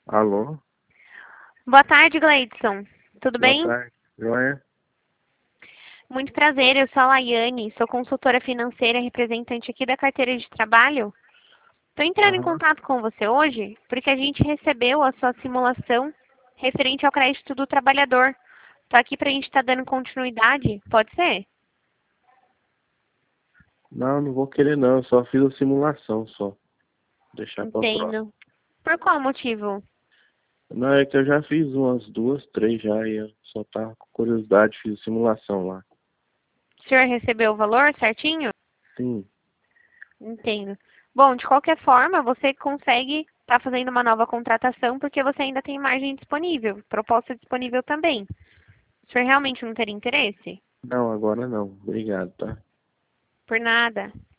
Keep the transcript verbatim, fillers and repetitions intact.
Alô? Boa tarde, Gleidson. Tudo Boa bem? tarde. Joia? Muito prazer, eu sou a Laiane, sou consultora financeira e representante aqui da carteira de trabalho. Estou entrando em Aham. contato com você hoje porque a gente recebeu a sua simulação referente ao crédito do trabalhador. Estou aqui para a gente estar dando continuidade, pode ser? Não, não vou querer não. Eu só fiz a simulação só. Deixar pra próxima. Entendo. Por qual motivo? Não, é que eu já fiz umas duas, três já e eu só tava com curiosidade, fiz a simulação lá. O senhor recebeu o valor certinho? Sim. Entendo. Bom, de qualquer forma, você consegue estar fazendo uma nova contratação porque você ainda tem margem disponível, proposta disponível também. O senhor realmente não teria interesse? Não, agora não. Obrigado, tá? Por nada.